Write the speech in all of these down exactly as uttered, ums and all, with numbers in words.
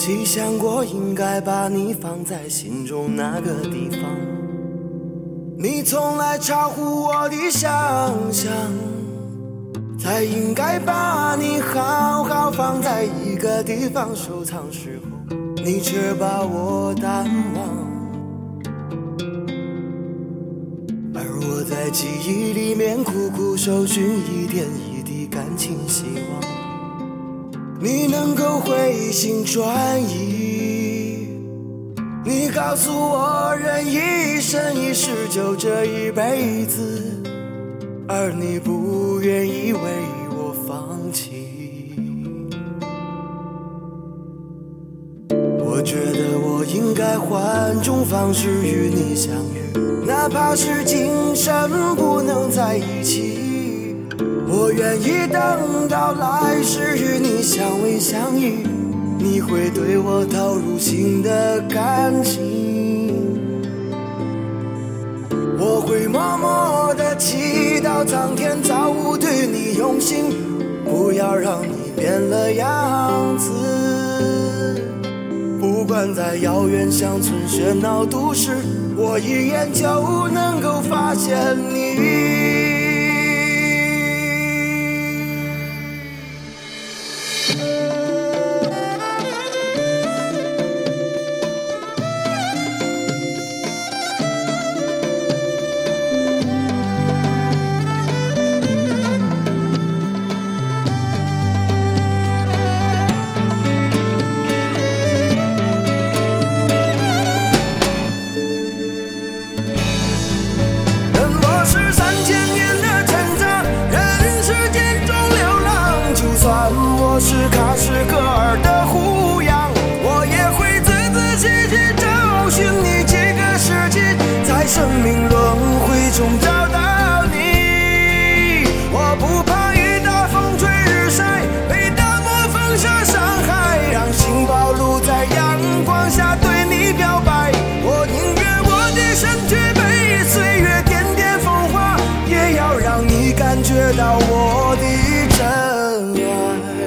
细想过应该把你放在心中那个地方，你从来超乎我的想象，才应该把你好好放在一个地方收藏，时候你却把我淡忘。而我在记忆里面苦苦搜寻一点一滴感情希望，你能够回心转意，你告诉我人一生一世就这一辈子，而你不愿意为我放弃。我觉得我应该换种方式与你相遇，哪怕是今生不能在一起，我愿意等到来世与你相偎相依，你会对我投入新的感情。我会默默地祈祷苍天造物对你用心，不要让你变了样子。不管在遥远乡村喧闹都市，我一眼就能够发现你。我是卡什格尔的胡杨，我也会仔仔细细找寻你几个世纪，在生命轮回中找到你。我不怕雨打风吹日晒，被大漠风沙伤害，让心暴露在阳光下对你表白。我宁愿我的身躯被岁月点点风化，也要让你感觉到我的真爱。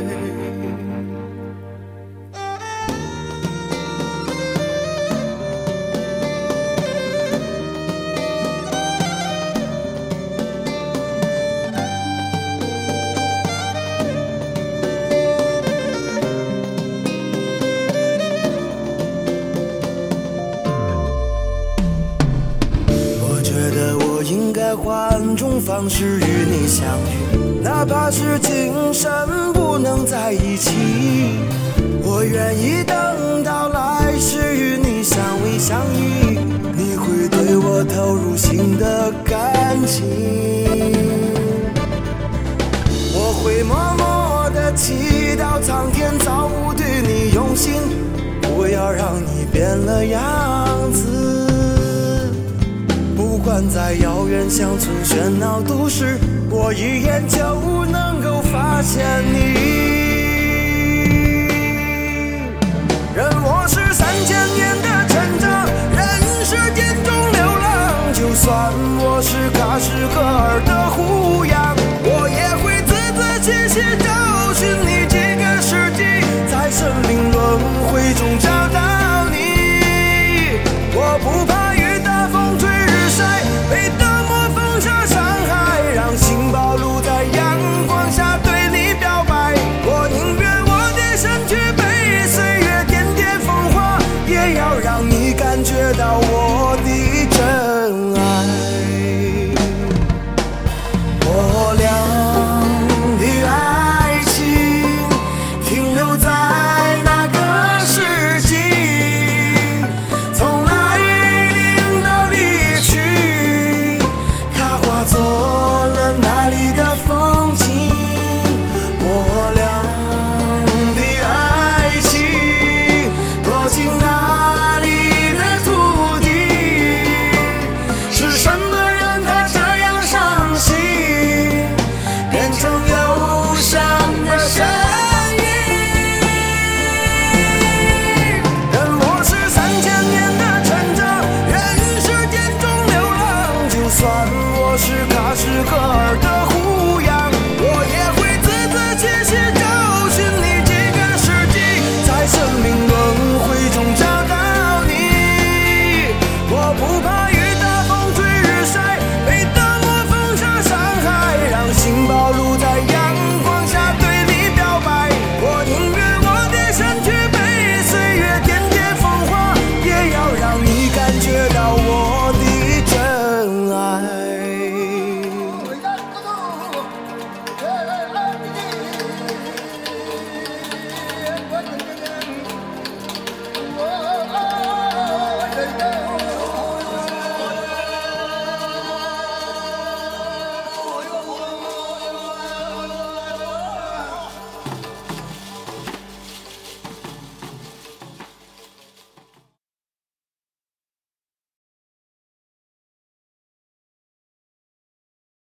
应该换种方式与你相遇，哪怕是今生不能在一起，我愿意等到来世与你相偎相依，你会对我投入新的感情。我会默默地祈祷苍天造物对你用心，不要让你变了样子。不管在遥远乡村喧闹都市，我一眼就能够发现你。任我是三千年的成长，人世间中流浪，就算我是卡什格尔的胡杨，我也会仔仔细细找寻你几个世纪，在生命轮回中找到你。我不怕雨打风吹被大漠风沙伤害，让心暴露在阳光下对你表白。我宁愿我的身躯被岁月点点风化，也要让你感觉到我的真爱。我俩的爱情停留在那个世纪，从来临到离去，化作了那里的风景。我俩的爱情落进那里的土地，是什么让他这样伤心，变成忧伤的声音。任我是三千年的成长，人世间中流浪，就算我是卡什格尔的